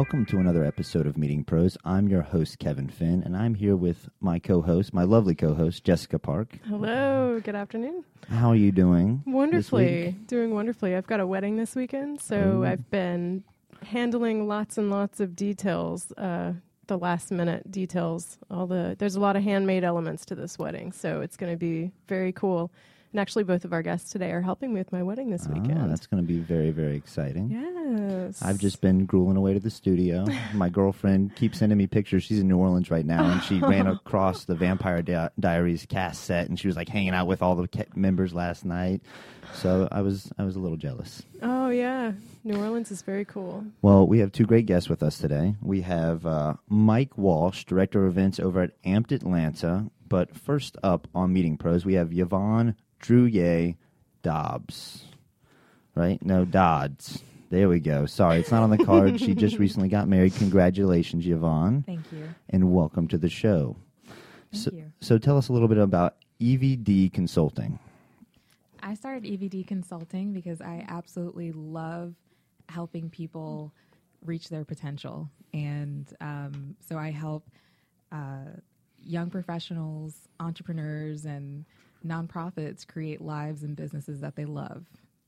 Welcome to another episode of Meeting Pros. I'm your host, Kevin Finn, and I'm here with my co-host, my lovely co-host, Jessica Park. Hello, good afternoon. How are you doing? Wonderfully, doing wonderfully. I've got a wedding this weekend, so I've been handling lots and lots of details, the last minute details. There's a lot of handmade elements to this wedding, so it's going to be very cool. And actually, both of our guests today are helping me with my wedding this weekend. That's going to be very, very exciting. Yes. I've just been grueling away to the studio. My girlfriend keeps sending me pictures. She's in New Orleans right now, and she ran across the Vampire Diaries cast set, and she was like hanging out with all the members last night. So I was a little jealous. Oh, yeah. New Orleans is very cool. Well, we have two great guests with us today. We have Mike Walsh, Director of Events over at Amped Atlanta. But first up on Meeting Pros, we have Yvonne Drouillet Dobbs. Right? No, Dodds. There we go. Sorry, it's not on the card. She just recently got married. Congratulations, Yvonne. Thank you. And welcome to the show. Thank you. So tell us a little bit about EVD Consulting. I started EVD Consulting because I absolutely love helping people reach their potential. And so I help young professionals, entrepreneurs, and nonprofits create lives and businesses that they love.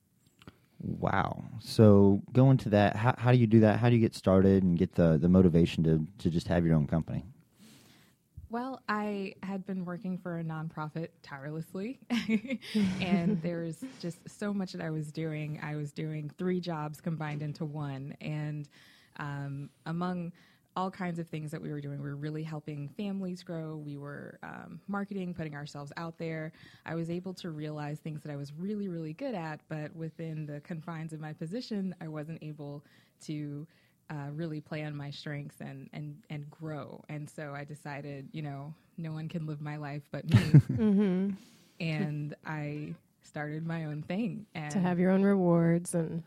Wow. So go into that. How do you do that? How do you get started and get the motivation to just have your own company? Well, I had been working for a nonprofit tirelessly, and there was just so much that I was doing. I was doing 3 jobs combined into one, and among all kinds of things that we were doing, we were really helping families grow. We were marketing, putting ourselves out there. I was able to realize things that I was really, really good at, but within the confines of my position, I wasn't able to really play on my strengths and grow. And so I decided, no one can live my life but me. Mm-hmm. And I started my own thing. And To have your own rewards. And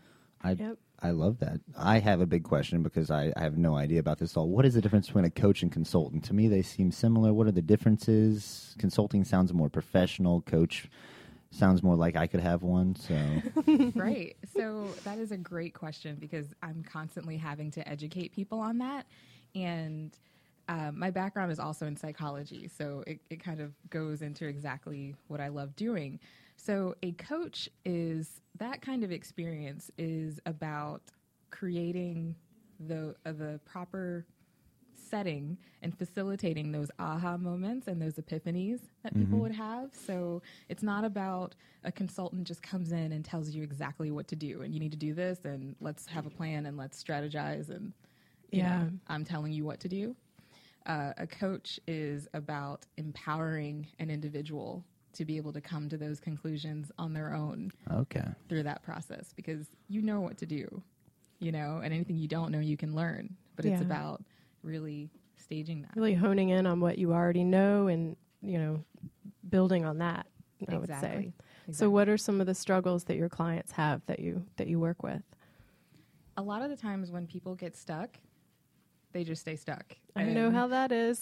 I love that. I have a big question because I have no idea about this all. What is the difference between a coach and consultant? To me, they seem similar. What are the differences? Consulting sounds more professional. Coach sounds more like I could have one. So Right. So that is a great question because I'm constantly having to educate people on that. And my background is also in psychology, so it kind of goes into exactly what I love doing. So a coach that kind of experience is about creating the proper setting and facilitating those aha moments and those epiphanies that people would have. So it's not about a consultant just comes in and tells you exactly what to do and you need to do this and let's have a plan and let's strategize and you know, I'm telling you what to do. A coach is about empowering an individual to be able to come to those conclusions on their own through that process because you know what to do, and anything you don't know you can learn, but it's about really staging that. Really honing in on what you already know and, building on that, I would say. Exactly. So what are some of the struggles that your clients have that you work with? A lot of the times when people get stuck, they just stay stuck. I know how that is.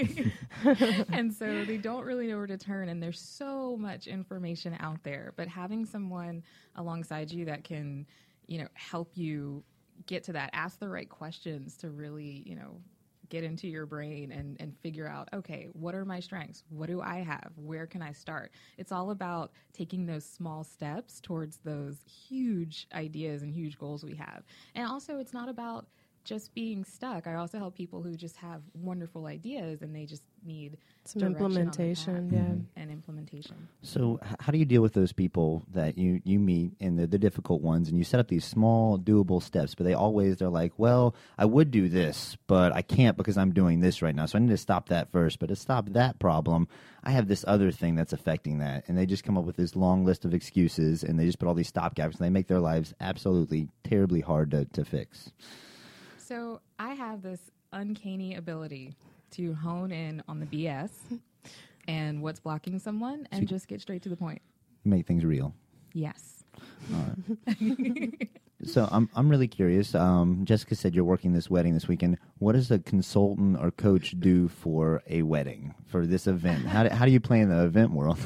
And so they don't really know where to turn, and there's so much information out there. But having someone alongside you that can, help you get to that, ask the right questions to really, get into your brain and figure out, okay, what are my strengths? What do I have? Where can I start? It's all about taking those small steps towards those huge ideas and huge goals we have. And also, it's not about just being stuck. I also help people who just have wonderful ideas and they just need some implementation, and implementation. So how do you deal with those people that you meet and the difficult ones and you set up these small doable steps, but they're like, well, I would do this, but I can't because I'm doing this right now. So I need to stop that first. But to stop that problem, I have this other thing that's affecting that. And they just come up with this long list of excuses and they just put all these stopgaps and they make their lives absolutely terribly hard to fix. So I have this uncanny ability to hone in on the BS and what's blocking someone and just get straight to the point. Make things real. Yes. All right. So I'm really curious. Jessica said you're working this wedding this weekend. What does a consultant or coach do for a wedding, for this event? How do you play in the event world?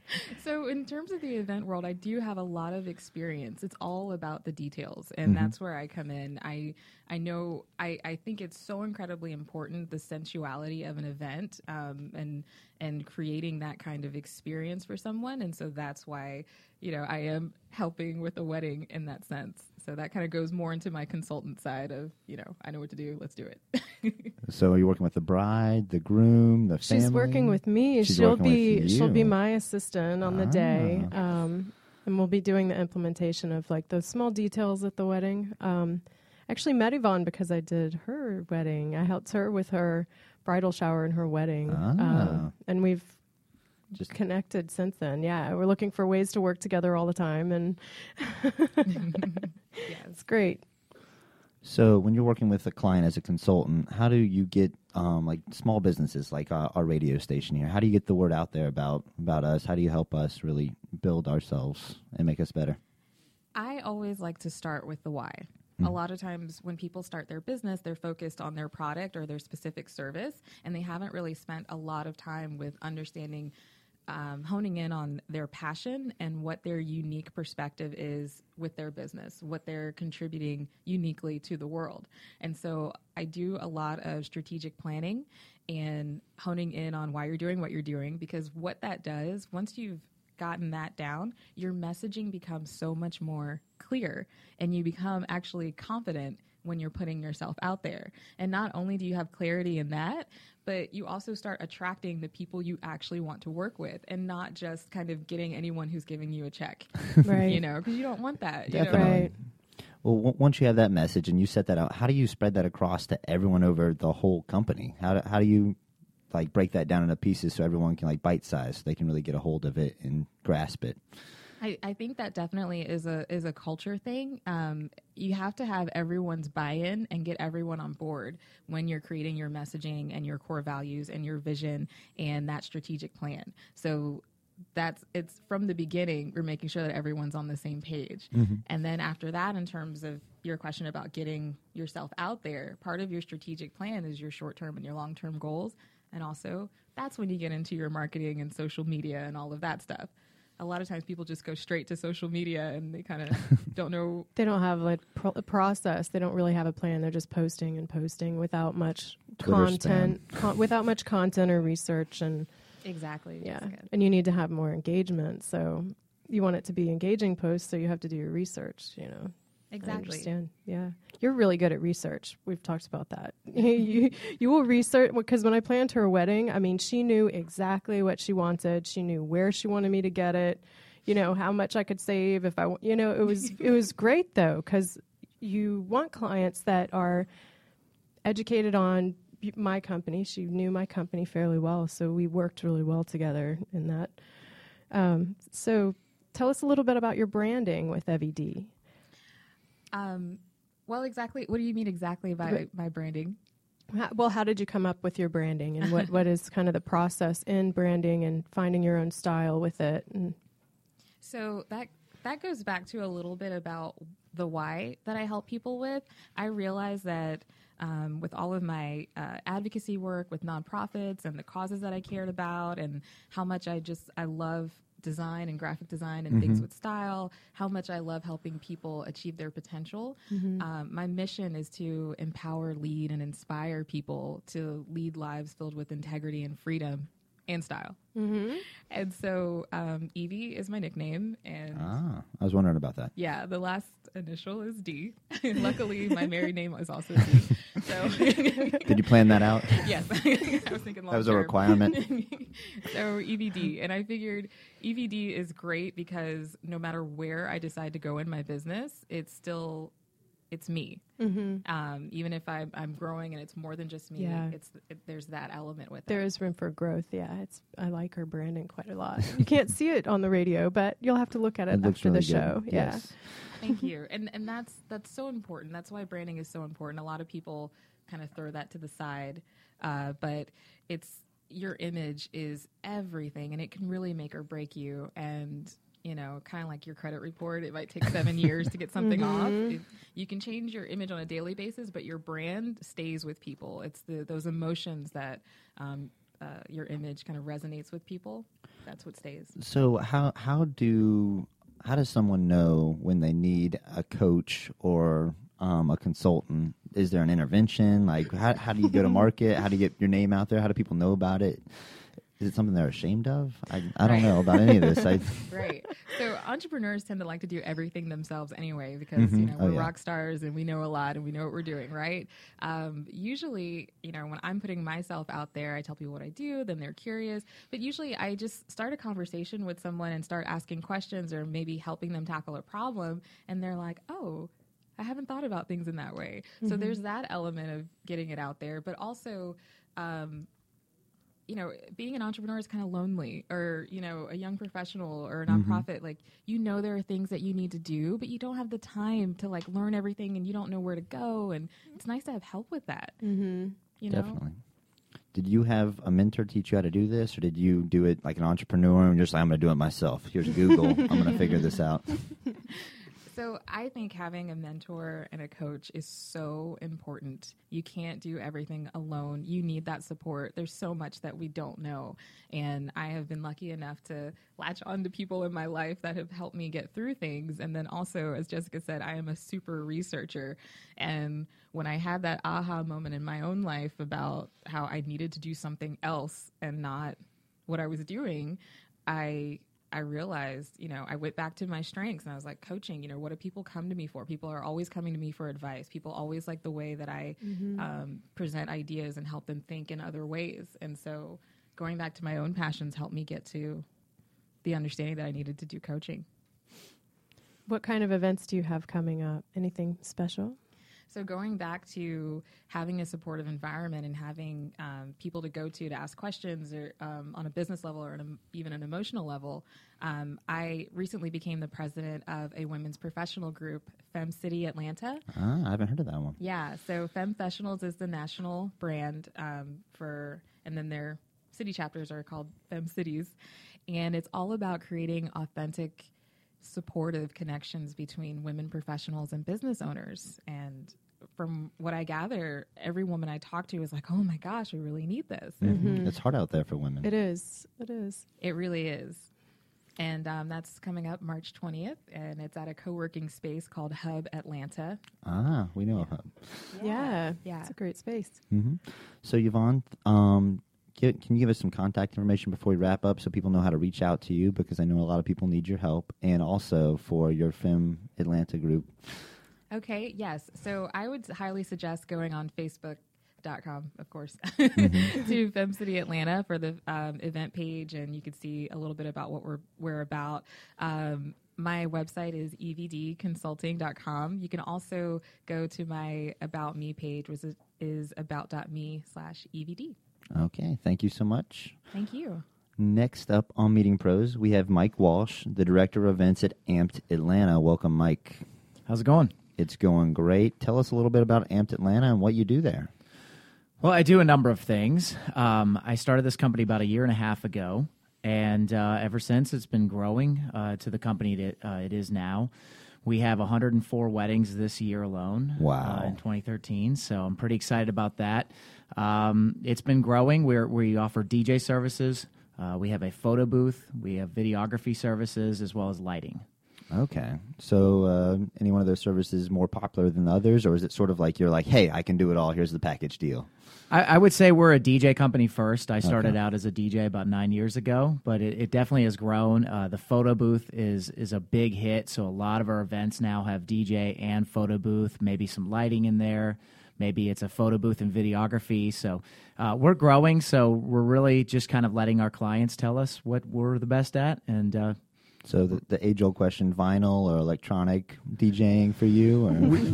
So in terms of the event world, I do have a lot of experience. It's all about the details, and that's where I come in. I know I think it's so incredibly important, the sensuality of an event, and creating that kind of experience for someone. And so that's why, I am helping with a wedding in that sense. So that kind of goes more into my consultant side of, I know what to do. Let's do it. So are you working with the bride, the groom, the family? She's working with me. She's She'll working with she'll be you. my assistant on the day. And we'll be doing the implementation of like those small details at the wedding. Actually met Yvonne because I did her wedding. I helped her with her bridal shower and her wedding. And we've just connected since then. Yeah, we're looking for ways to work together all the time, and it's great. So when you're working with a client as a consultant, how do you get like small businesses like our radio station here? How do you get the word out there about us? How do you help us really build ourselves and make us better? I always like to start with the why. A lot of times when people start their business, they're focused on their product or their specific service, and they haven't really spent a lot of time with understanding, honing in on their passion and what their unique perspective is with their business, what they're contributing uniquely to the world. And so I do a lot of strategic planning and honing in on why you're doing what you're doing, because what that does, once you've gotten that down, your messaging becomes so much more clear, and you become actually confident when you're putting yourself out there. And not only do you have clarity in that, but you also start attracting the people you actually want to work with, and not just kind of getting anyone who's giving you a check, Right. because you don't want that. Definitely. Right. Well, once you have that message and you set that out, how do you spread that across to everyone over the whole company? How do you like break that down into pieces so everyone can like bite size, so they can really get a hold of it and grasp it? I think that definitely is a culture thing. You have to have everyone's buy-in and get everyone on board when you're creating your messaging and your core values and your vision and that strategic plan. So it's from the beginning, we're making sure that everyone's on the same page. And then after that, in terms of your question about getting yourself out there, part of your strategic plan is your short-term and your long-term goals. And also, that's when you get into your marketing and social media and all of that stuff. A lot of times people just go straight to social media and they kind of don't know. They don't have like a process. They don't really have a plan. They're just posting and posting without much Twitter content, without much content or research. And Exactly. yeah, Jessica. and you need to have more engagement. So you want it to be engaging posts, so you have to do your research. I Exactly. understand. Yeah. You're really good at research. We've talked about that. you will research, because when I planned her wedding, I mean, she knew exactly what she wanted. She knew where she wanted me to get it, how much I could save if I, it was great though, because you want clients that are educated on my company. She knew my company fairly well, so we worked really well together in that. So tell us a little bit about your branding with EVD. Well, exactly. What do you mean exactly by my branding? How did you come up with your branding, and what is kind of the process in branding and finding your own style with it? And So that goes back to a little bit about the why that I help people with. I realize that with all of my advocacy work with nonprofits and the causes that I cared about, and how much I love design and graphic design and things with style, how much I love helping people achieve their potential. My mission is to empower, lead, and inspire people to lead lives filled with integrity and freedom and style. And so Evie is my nickname. And I was wondering about that. yeah, the last initial is D. Luckily, my married name is also D. So Did you plan that out? yes, I was thinking long That was a term. requirement. So EVD, and I figured EVD is great because no matter where I decide to go in my business, it's me. Even if I'm growing and it's more than just me, Yeah. there's that element with there it. is room for growth. Yeah, I like her branding quite a lot. You can't see it on the radio, but you'll have to look at it looks after really the show. good. Yeah. Yes. Thank you. And that's so important. That's why branding is so important. A lot of people kind of throw that to the side, but your image is everything, and it can really make or break you. And kind of like your credit report, it might take 7 years to get something off. You can change your image on a daily basis, but your brand stays with people. It's those emotions that your image kind of resonates with people, that's what stays. So how does someone know when they need a coach or a consultant? Is there an intervention? Like, how do you go to market? How do you get your name out there? How do people know about it? Is it something they're ashamed of? I don't know about any of this. Right. So entrepreneurs tend to like to do everything themselves anyway because, we're rock stars and we know a lot and we know what we're doing, right? Usually, when I'm putting myself out there, I tell people what I do, then they're curious. But usually I just start a conversation with someone and start asking questions or maybe helping them tackle a problem. And they're like, oh, I haven't thought about things in that way. Mm-hmm. So there's that element of getting it out there. But also, being an entrepreneur is kind of lonely, or, a young professional or a nonprofit, like, there are things that you need to do, but you don't have the time to like learn everything and you don't know where to go. And it's nice to have help with that. Mm-hmm. Definitely. Did you have a mentor teach you how to do this, or did you do it like an entrepreneur and just like, I'm going to do it myself? Here's Google. I'm going to figure this out. So I think having a mentor and a coach is so important. You can't do everything alone. You need that support. There's so much that we don't know. And I have been lucky enough to latch on to people in my life that have helped me get through things. And then also, as Jessica said, I am a super researcher. And when I had that aha moment in my own life about how I needed to do something else and not what I was doing, I realized, I went back to my strengths and I was like, coaching, what do people come to me for? People are always coming to me for advice. People always like the way that I present ideas and help them think in other ways. And so going back to my own passions helped me get to the understanding that I needed to do coaching. What kind of events do you have coming up? Anything special? So going back to having a supportive environment and having people to go to ask questions or on a business level or even an emotional level, I recently became the president of a women's professional group, Fem City Atlanta. I haven't heard of that one. Yeah, so Femfessionals is the national brand and then their city chapters are called Fem Cities. And it's all about creating authentic, supportive connections between women professionals and business owners. And from what I gather, every woman I talk to is like, oh my gosh, we really need this. Mm-hmm. It's hard out there for women. It is. It really is. And that's coming up March 20th, and it's at a co-working space called Hub Atlanta. We know a Hub. Yeah. It's a great space. Mm-hmm. So Yvonne, can you give us some contact information before we wrap up so people know how to reach out to you? Because I know a lot of people need your help, and also for your Fem Atlanta group. Okay, yes. So I would highly suggest going on Facebook.com, of course, to Fem City Atlanta for the event page, and you can see a little bit about what we're about. My website is evdconsulting.com. You can also go to my About Me page, which is about.me/EVD. Okay, thank you so much. Thank you. Next up on Meeting Pros, we have Mike Walsh, the Director of Events at Amped Atlanta. Welcome, Mike. How's it going? It's going great. Tell us a little bit about Amped Atlanta and what you do there. Well, I do a number of things. I started this company about 1.5 years ago, and ever since it's been growing to the company that it is now. We have 104 weddings this year alone. Wow. In 2013, so I'm pretty excited about that. It's been growing. We offer DJ services. We have a photo booth. We have videography services as well as lighting. Okay. So any one of those services more popular than the others, or is it sort of like you're like, hey, I can do it all, here's the package deal? I would say we're a DJ company first. I started out as a DJ about 9 years ago, but it definitely has grown. The photo booth is a big hit, so a lot of our events now have DJ and photo booth, maybe some lighting in there. Maybe it's a photo booth and videography. So we're growing, so we're really just kind of letting our clients tell us what we're the best at, and so the age-old question, vinyl or electronic DJing for you? Or?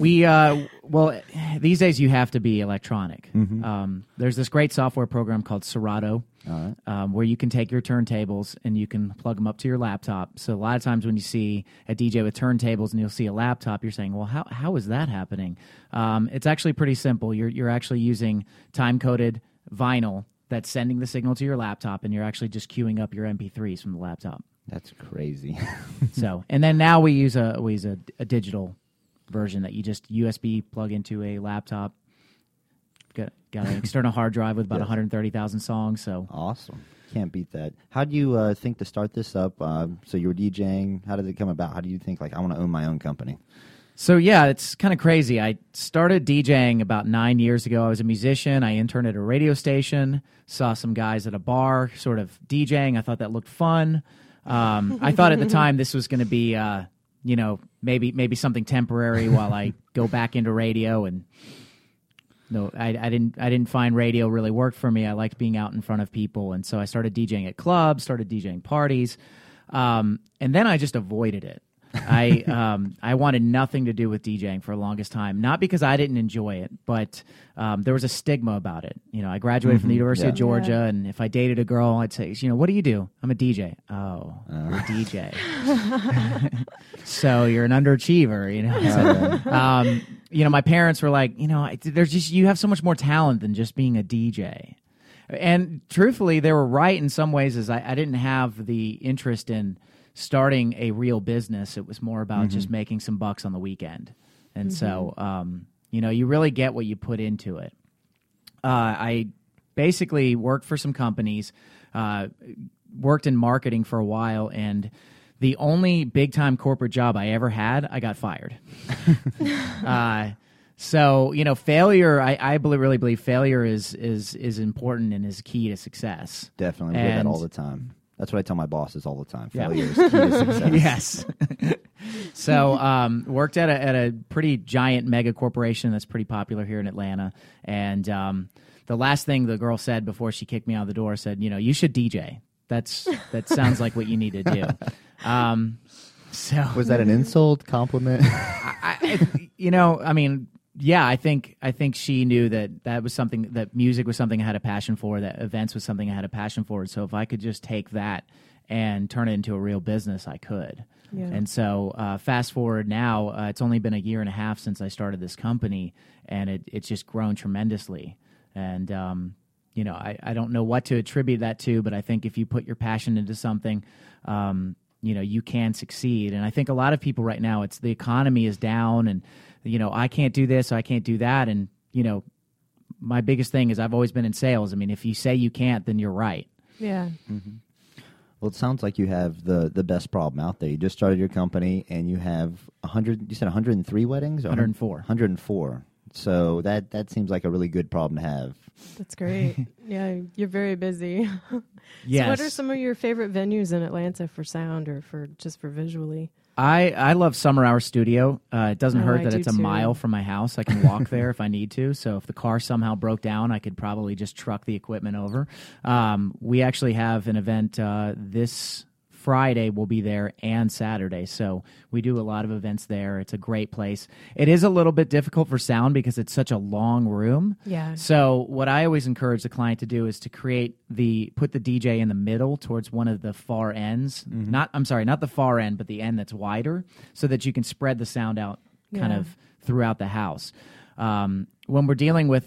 Well, these days you have to be electronic. Mm-hmm. There's this great software program called Serato, where you can take your turntables and you can plug them up to your laptop. So a lot of times when you see a DJ with turntables and you'll see a laptop, you're saying, well, how is that happening? It's actually pretty simple. You're actually using time-coded vinyl that's sending the signal to your laptop, and you're actually just queuing up your MP3s from the laptop. That's crazy. So, and then now we use a digital version that you just USB plug into a laptop. got an external hard drive with about 130,000 songs. So awesome. Can't beat that. How do you think to start this up? So you were DJing. How did it come about? How do you think, like, I want to own my own company? So, yeah, it's kind of crazy. I started DJing about 9 years ago. I was a musician. I interned at a radio station, saw some guys at a bar sort of DJing. I thought that looked fun. I thought at the time this was going to be, maybe something temporary while I go back into radio. And no, I didn't find radio really worked for me. I liked being out in front of people. And so I started DJing at clubs, started DJing parties. And then I just avoided it. I wanted nothing to do with DJing for the longest time, not because I didn't enjoy it, but there was a stigma about it. I graduated from the University of Georgia, and if I dated a girl, I'd say, what do you do? I'm a DJ. Oh, you're a DJ. So you're an underachiever, So, my parents were like, you have so much more talent than just being a DJ. And truthfully, they were right in some ways, as I didn't have the interest in starting a real business. It was more about just making some bucks on the weekend. And so, you really get what you put into it. I basically worked for some companies, worked in marketing for a while, and the only big-time corporate job I ever had, I got fired. So, failure, I really believe failure is important and is key to success. Definitely. We hear that all the time. That's what I tell my bosses all the time. Failure is key to success. Yes. So worked at a pretty giant mega corporation that's pretty popular here in Atlanta. And the last thing the girl said before she kicked me out of the door said, you should DJ. That sounds like what you need to do. So was that an insult, compliment? Yeah, I think she knew that was something, that music was something I had a passion for, that events was something I had a passion for. So if I could just take that and turn it into a real business, I could. Yeah. And so fast forward now, it's only been a year and a half since I started this company, and it's just grown tremendously. And I don't know what to attribute that to, but I think if you put your passion into something, you can succeed. And I think a lot of people right now, the economy is down, and I can't do this, I can't do that. And, my biggest thing is I've always been in sales. I mean, if you say you can't, then you're right. Yeah. Mm-hmm. Well, it sounds like you have the best problem out there. You just started your company, and you have 103 weddings? 104. 104. So that seems like a really good problem to have. That's great. Yeah, you're very busy. Yes. So what are some of your favorite venues in Atlanta for sound or for visually? I love Summer Hour Studio. It doesn't hurt that it's a too. mile from my house. I can walk there if I need to. So if the car somehow broke down, I could probably just truck the equipment over. We actually have an event this Friday. We'll be there, and Saturday. So we do a lot of events there. It's a great place. It is a little bit difficult for sound because it's such a long room. Yeah. So what I always encourage the client to do is to put the DJ in the middle towards one of the far ends. Mm-hmm. Not the far end, but the end that's wider, so that you can spread the sound out kind of throughout the house. When we're dealing with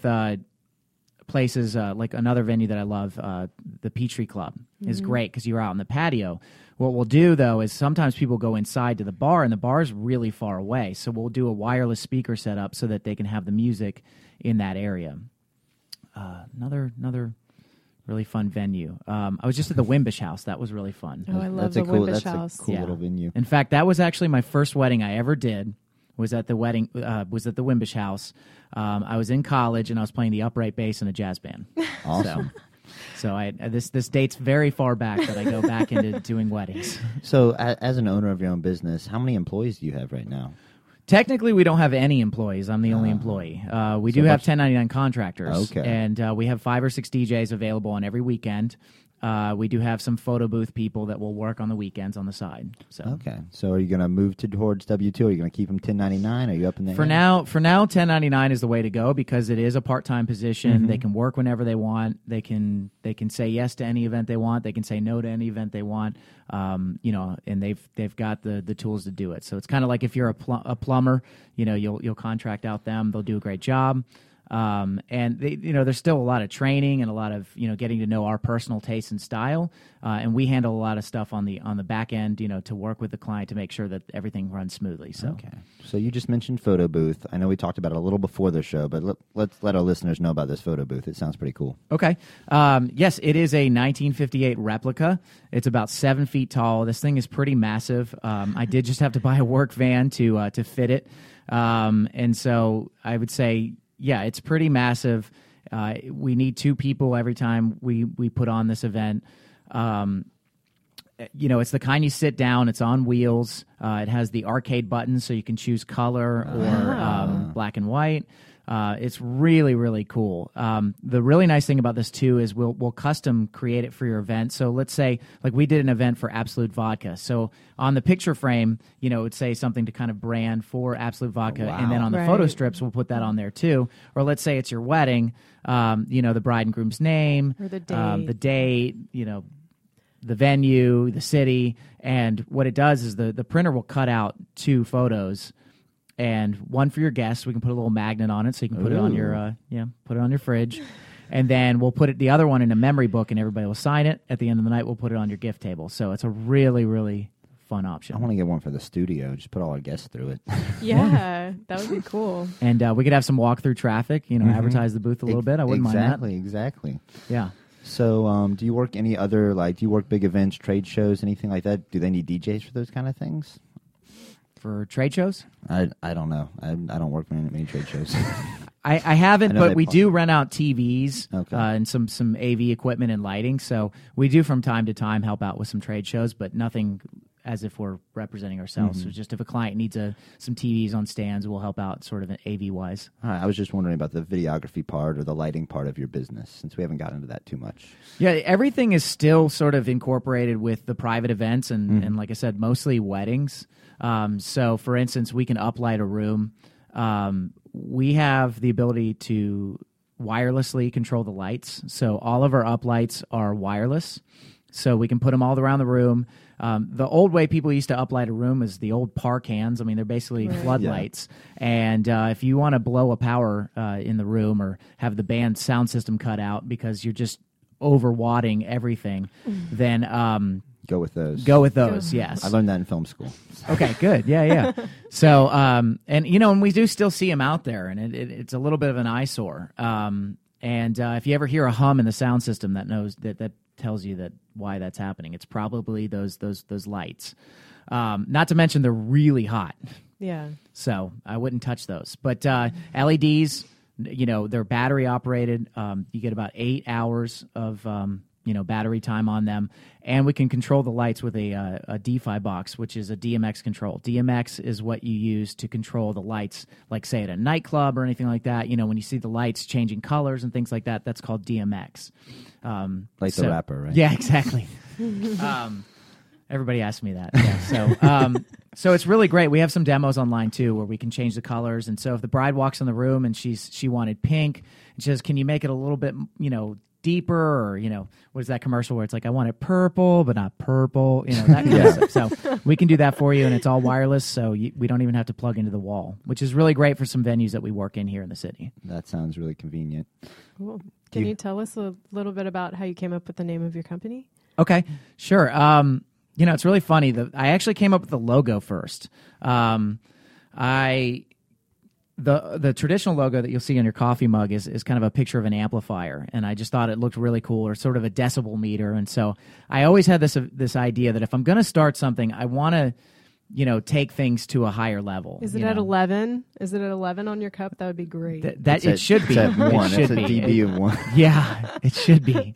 places like another venue that I love, the Peachtree Club is great because you're out in the patio. What we'll do, though, is sometimes people go inside to the bar, and the bar's really far away. So we'll do a wireless speaker setup so that they can have the music in that area. Another really fun venue. I was just at the Wimbish House. That was really fun. Oh, I love the Wimbish House. That's a cool little venue. In fact, that was actually my first wedding I ever did. Was at the Wimbish House. I was in college, and I was playing the upright bass in a jazz band. Awesome. So this dates very far back that I go back into doing weddings. So as an owner of your own business, how many employees do you have right now? Technically, we don't have any employees. I'm the only employee. We do have 1099 contractors. Okay. And we have 5 or 6 DJs available on every weekend. We do have some photo booth people that will work on the weekends on the side. So okay. So are you going to move towards W-2? Are you going to keep them 1099? Are you up in there? For now, 1099 is the way to go because it is a part-time position. Mm-hmm. They can work whenever they want. They can say yes to any event they want. They can say no to any event they want. And they've got the tools to do it. So it's kind of like if you're a plumber, you'll contract out them. They'll do a great job. And there's still a lot of training and a lot of getting to know our personal taste and style, and we handle a lot of stuff on the back end, to work with the client to make sure that everything runs smoothly. So, okay. So you just mentioned photo booth. I know we talked about it a little before the show, but let's let our listeners know about this photo booth. It sounds pretty cool. Okay. Yes, it is a 1958 replica. It's about 7 feet tall. This thing is pretty massive. I did just have to buy a work van to fit it, and so I would say. Yeah, it's pretty massive. We need 2 people every time we put on this event. It's the kind you sit down. It's on wheels. It has the arcade buttons, so you can choose color or black and white. It's really, really cool. The really nice thing about this, too, is we'll custom create it for your event. So let's say, like we did an event for Absolut Vodka. So on the picture frame, it would say something to kind of brand for Absolut Vodka. Wow. And then on the photo strips, we'll put that on there, too. Or let's say it's your wedding, the bride and groom's name. Or the date, the venue, the city. And what it does is the printer will cut out 2 photos. And one for your guests. We can put a little magnet on it, so you can put it on your put it on your fridge. And then we'll put the other one in a memory book, and everybody will sign it. At the end of the night, we'll put it on your gift table. So it's a really, really fun option. I want to get one for the studio. Just put all our guests through it. Yeah, that would be cool. And we could have some walk-through traffic. Advertise the booth a little bit. I wouldn't mind that. Exactly. Yeah. So, do you work any other do you work big events, trade shows, anything like that? Do they need DJs for those kind of things? For trade shows? I don't know. I don't work many trade shows. I haven't, but we do rent out TVs Okay. And some AV equipment and lighting. So we do from time to time help out with some trade shows, but nothing as if we're representing ourselves. So just if a client needs some TVs on stands, we'll help out sort of AV-wise. All right, I was just wondering about the videography part or the lighting part of your business, since we haven't gotten into that too much. Yeah, everything is still sort of incorporated with the private events and like I said, mostly weddings. So, for instance, we can uplight a room. We have the ability to wirelessly control the lights. So all of our uplights are wireless. So we can put them all around the room. The old way people used to uplight a room is the old par cans. I mean, they're basically floodlights. Yeah. And if you want to blow a power in the room or have the band sound system cut out because you're just overwadding everything, then... Go with those. Yes. I learned that in film school. Okay, good. Yeah. So, and we do still see them out there, and it's a little bit of an eyesore. And if you ever hear a hum in the sound system, that tells you why that's happening. It's probably those lights. Not to mention they're really hot. Yeah. So I wouldn't touch those. But LEDs, they're battery operated. You get about 8 hours of battery time on them, and we can control the lights with a DeFi box, which is a DMX control. DMX is what you use to control the lights, like say at a nightclub or anything like that. When you see the lights changing colors and things like that, that's called DMX. The rapper, right? Yeah, exactly. Everybody asks me that. Yeah, so it's really great. We have some demos online too, where we can change the colors. And so if the bride walks in the room and she wanted pink, and she says, "Can you make it a little bit, deeper?" Or what is that commercial where it's like, "I want it purple but not purple," that kind of stuff. So we can do that for you, and it's all wireless, so we don't even have to plug into the wall, which is really great for some venues that we work in here in the city. That sounds really convenient. Cool. Can you tell us a little bit about how you came up with the name of your company? Okay, sure. It's really funny. I actually came up with the logo first. The traditional logo that you'll see on your coffee mug is kind of a picture of an amplifier, and I just thought it looked really cool, or sort of a decibel meter. And so I always had this idea that if I'm going to start something, I want to take things to a higher level. Is it at 11? Is it at 11 on your cup? That would be great. It should be. It's at 1. It's a dB of 1. Yeah, it should be.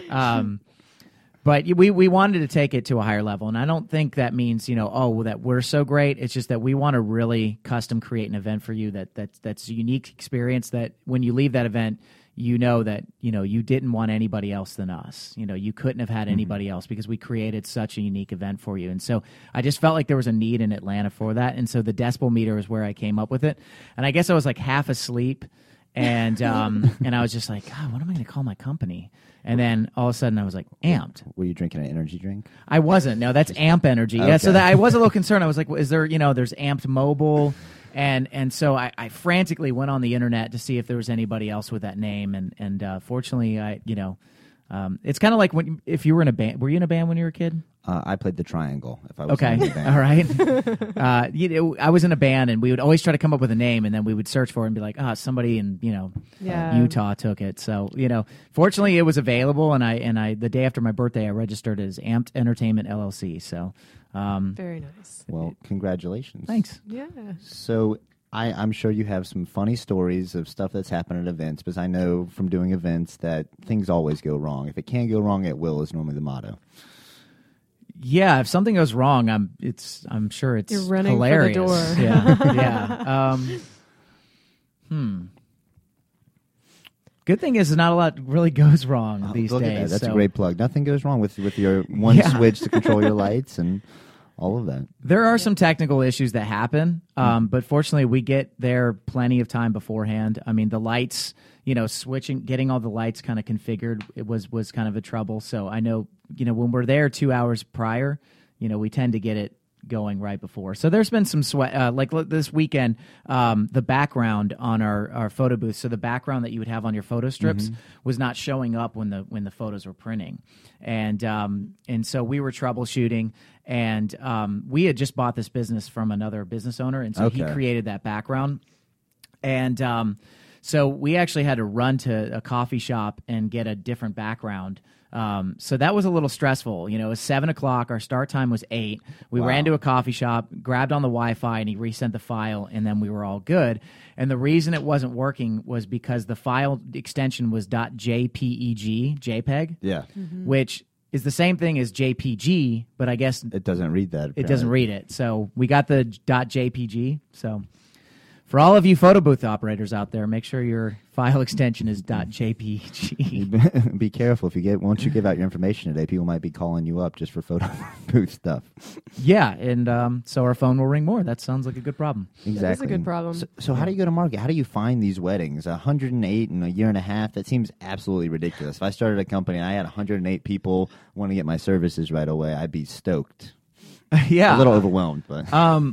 But we wanted to take it to a higher level, and I don't think that means that we're so great. It's just that we want to really custom create an event for you that's a unique experience. That when you leave that event, that you didn't want anybody else than us. You couldn't have had anybody else because we created such a unique event for you. And so I just felt like there was a need in Atlanta for that. And so the decibel meter is where I came up with it. And I guess I was like half asleep, and and I was just like, God, what am I going to call my company? And then all of a sudden I was like, Amped. Were you drinking an energy drink? I wasn't. No, that's Amp Energy. Okay. Yeah, so I was a little concerned. I was like, well, is there, there's Amped Mobile, And so I frantically went on the internet to see if there was anybody else with that name, and fortunately, it's kind of like if you were in a band. Were you in a band when you were a kid? I played the triangle. If I was Okay, in a band. all right. I was in a band, and we would always try to come up with a name, and then we would search for it and be like, somebody in Utah took it. So fortunately, it was available, and I the day after my birthday, I registered as Amped Entertainment LLC. So very nice. Well, congratulations. Thanks. Yeah. So I'm sure you have some funny stories of stuff that's happened at events, because I know from doing events that things always go wrong. If it can go wrong, it will is normally the motto. Yeah, if something goes wrong, I'm sure it's You're running hilarious. for the door. Yeah. Good thing is not a lot really goes wrong these Look days. at that. That's so. a great plug. Nothing goes wrong with your one switch to control your lights and all of that. There are some technical issues that happen, but fortunately, we get there plenty of time beforehand. I mean, the lights, getting all the lights kind of configured, it was kind of a trouble. So I know, when we're there 2 hours prior, we tend to get it going right before. So there's been some sweat, like this weekend, the background on our photo booth. So the background that you would have on your photo strips was not showing up when the photos were printing. And so we were troubleshooting, and we had just bought this business from another business owner. And so he created that background. And so we actually had to run to a coffee shop and get a different background. So that was a little stressful. It was 7 o'clock. Our start time was 8. We ran to a coffee shop, grabbed on the Wi-Fi, and he resent the file, and then we were all good. And the reason it wasn't working was because the file extension was .jpeg, Yeah. which is the same thing as JPG, but I guess It doesn't read that. it doesn't read it. So we got the .jpg. So for all of you photo booth operators out there, make sure your file extension is .jpg. Be careful once you give out your information today, people might be calling you up just for photo booth stuff. Yeah, and so our phone will ring more. That sounds like a good problem. Exactly. That is a good problem. So how do you go to market? How do you find these weddings? 108 in a year and a half? That seems absolutely ridiculous. If I started a company and I had 108 people want to get my services right away, I'd be stoked. Yeah. A little overwhelmed, but...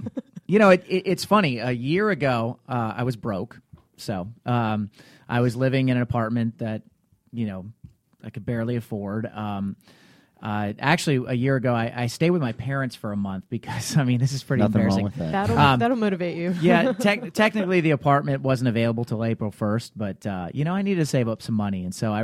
It's funny. A year ago, I was broke. So I was living in an apartment that, I could barely afford. Actually, a year ago, I stayed with my parents for a month because, this is pretty Nothing embarrassing. wrong with that. That'll motivate you. Yeah, technically the apartment wasn't available till April 1st, but, I needed to save up some money. And so,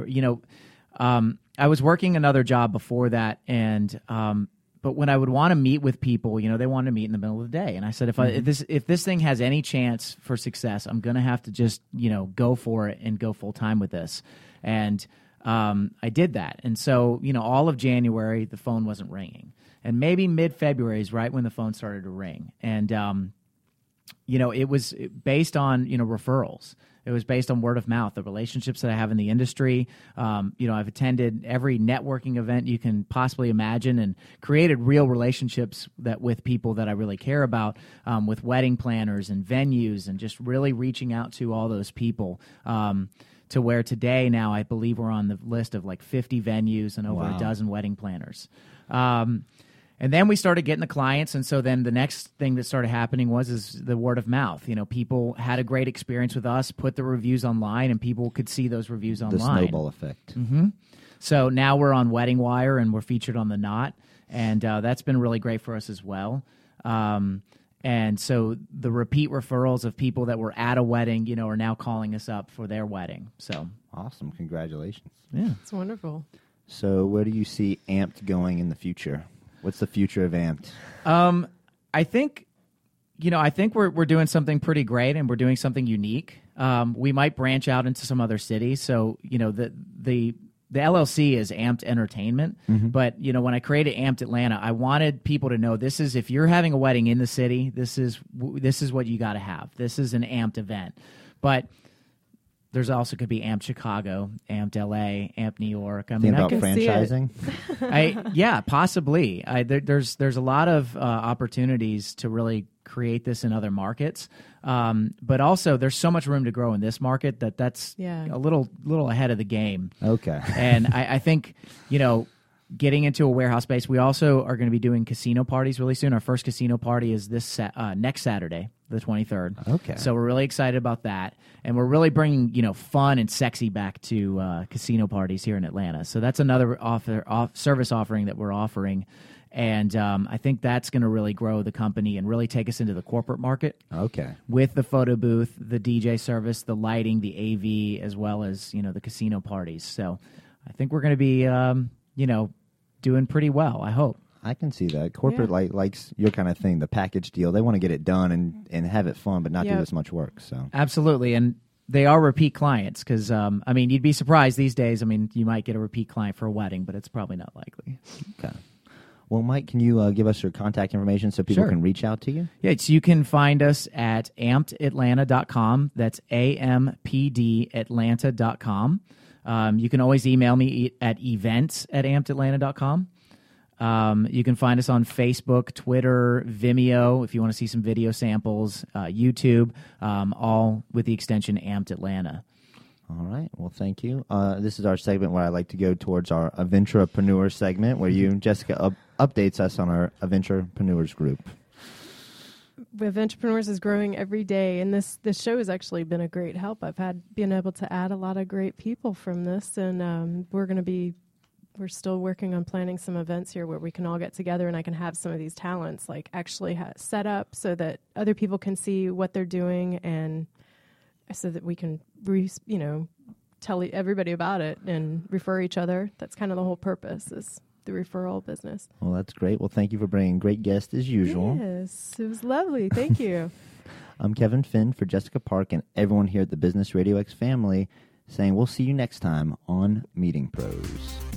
I was working another job before that, and but when I would want to meet with people, they wanted to meet in the middle of the day. And I said, if this thing has any chance for success, I'm going to have to just, go for it and go full time with this. And I did that. And so, all of January, the phone wasn't ringing. And maybe mid-February is right when the phone started to ring. And, it was based on, referrals. It was based on word of mouth, the relationships that I have in the industry. I've attended every networking event you can possibly imagine and created real relationships with people that I really care about, with wedding planners and venues, and just really reaching out to all those people. To where today now I believe we're on the list of like 50 venues and over a dozen wedding planners. And then we started getting the clients, and so then the next thing that started happening was the word of mouth. People had a great experience with us, put the reviews online, and people could see those reviews online. The snowball effect. Mm-hmm. So now we're on Wedding Wire, and we're featured on The Knot, and that's been really great for us as well. And so the repeat referrals of people that were at a wedding, are now calling us up for their wedding. So awesome. Congratulations. Yeah. It's wonderful. So where do you see Amped going in the future? What's the future of Amped? I think we're doing something pretty great, and we're doing something unique. We might branch out into some other cities. So, the LLC is Amped Entertainment, but when I created Amped Atlanta, I wanted people to know this is, if you're having a wedding in the city, this is what you got to have. This is an Amped event, but there's also could be Amped Chicago, Amped LA, Amped New York. Think about franchising? Yeah, possibly. There's a lot of opportunities to really create this in other markets, but also there's so much room to grow in this market that's a little ahead of the game. Okay. And I think getting into a warehouse space. We also are going to be doing casino parties really soon. Our first casino party is next Saturday. the 23rd. Okay. So we're really excited about that. And we're really bringing, fun and sexy back to casino parties here in Atlanta. So that's another service offering that we're offering. And I think that's going to really grow the company and really take us into the corporate market. Okay. With the photo booth, the DJ service, the lighting, the AV, as well as, the casino parties. So I think we're going to be, doing pretty well, I hope. I can see that. Corporate likes your kind of thing, the package deal. They want to get it done and have it fun, but not do this much work. So absolutely, and they are repeat clients because, you'd be surprised these days. You might get a repeat client for a wedding, but it's probably not likely. Okay. Well, Mike, can you give us your contact information so people can reach out to you? Yeah, so you can find us at ampedatlanta.com. That's ampdatlanta.com. You can always email me at events@ampedatlanta.com. You can find us on Facebook, Twitter, Vimeo, if you want to see some video samples, YouTube, all with the extension Amped Atlanta. All right. Well, thank you. This is our segment where I like to go towards our Aventurapreneur segment, where Jessica, updates us on our Aventurapreneurs group. Aventurapreneurs is growing every day, and this show has actually been a great help. I've been able to add a lot of great people from this, and we're still working on planning some events here where we can all get together and I can have some of these talents actually set up so that other people can see what they're doing, and so that we can tell everybody about it and refer each other. That's kind of the whole purpose, is the referral business. Well, that's great. Well, thank you for bringing great guests as usual. Yes, it was lovely. Thank you. I'm Kevin Finn for Jessica Park and everyone here at the Business Radio X family, saying we'll see you next time on Meeting Pros.